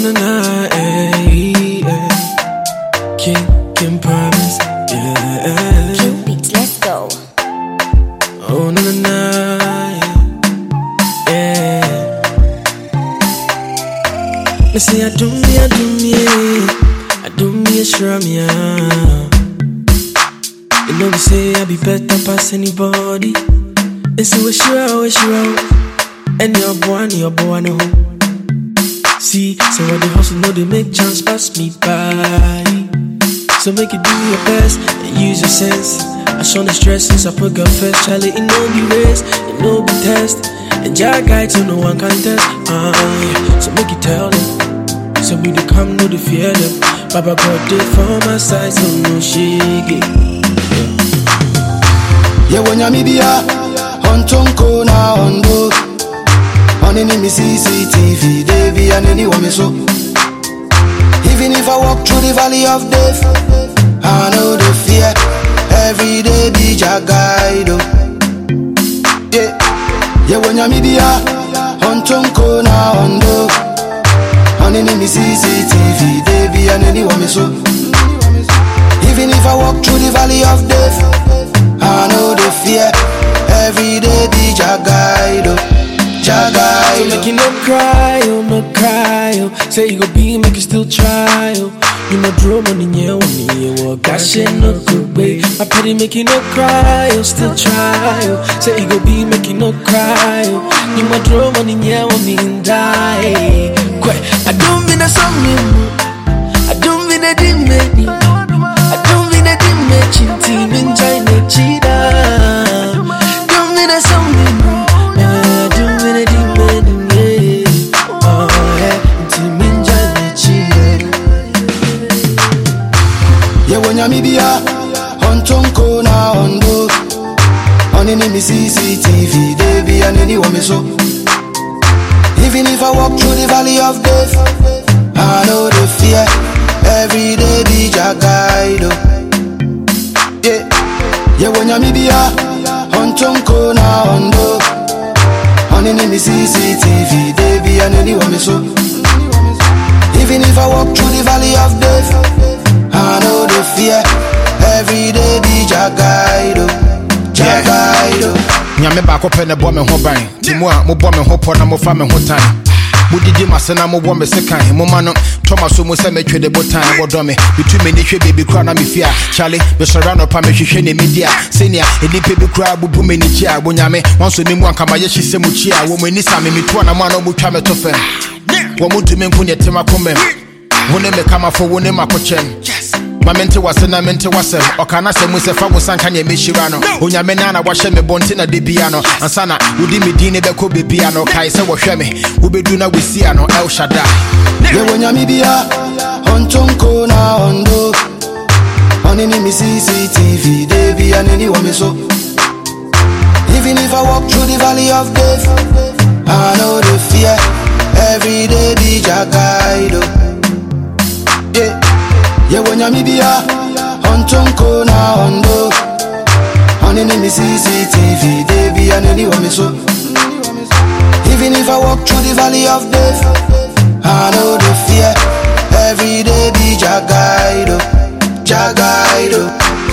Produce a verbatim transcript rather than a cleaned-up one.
na na, eh, eh. King, King promise, yeah. King Beats, let's go. Oh na na na, yeah. Me say I do me, I do me, I do me a sure me, ah. You know we say I be better past anybody. And so we sure, we sure. And your boy, your boy, no. See, so when the hustle know they make chance pass me by. So make it do your best and use your sense. I show the stress since I put girl first. Charlie, it no be race, it no be test. And Jack guy to no one contest. Uh, yeah. So make it tell them. So we do come, no the fear them. Baba God did for my side, so no shake. Yeah, when you're media, on Tonko na Hondo. On any C C T V, they be and anyone me so. Even if I walk through the valley of death, I know the fear. Every day be your guide. Yeah, yeah, when you're media, on Tonko na Hondo. On any C C T V, they be and anyone me so. Even if I walk through the valley of death, I know the fear. Every day be your guide, your guide. So make you no cry, oh no cry, oh. Say you go be, make you still try, oh. You no draw money, yeah, money, yeah. Well, gosh, it no good way. My pity make you no cry, oh, still try, oh. Say you go be, make you no cry, oh. You no draw money, yeah, money and die. Quite, I don't mean a song, I don't mean a dimmy. I don't mean a dimmy, team in China, cheetah. Don't mean a song, I don't mean a dimmy. Oh, yeah, team in China, cheetah. Yeah, when you're media, on Tonko na Hondo. On any C C T V, they be and anyone me so. Even if I walk through the valley of death, I know the fear. Every day be your guide. Yeah, yeah, when you're media, on Tonko na Hondo. On any C C T V, they be and anyone me so. Even if I walk through the valley of death, I know the fear. Every day be your guide. Your guide. Nyame baako pɛ ne bɔ me ho ban. Timu a mo bɔ me ho pɔ na mo fa me ho tan. Mo didi masena mo bɔ me sekan. Mo ma no Thomas mo se me twɛ de botan wo dɔ me. Bitu me ni hwɛ baby kura na me fia. Charlie me sɔra no pa me hwehwɛ ne media. Senior enipa bi kura bubu me ni chia. Bo nyame wanso me mu anka ma ye hyese mu chia. Wo mo ni sa me metu na mo na mo twa me to fam. Wo mo tu me nko ne tema komem. Wo ne me kama fo wo ne makochem. Ma mente wase na mente wasem okana se mu se fa wo sanka nya mehira no onyame na na wahye me bonte na de bia no ansa na wodi me din ne beko bebia no kai se wo hwe me wo bedu na wesia no El Shaddai. Yeah, when you're media, on Tonko na Hondo. On any C C T V, they be and anyone me so. Even if I walk through the valley of death, I know the fear. Every day be your guide. Yeah, yeah, when you're media, on Tonko na Hondo. On any C C T V, they be and anyone me so. Even if I walk through the valley of death, I know the fear. Every day be your guide, your guide.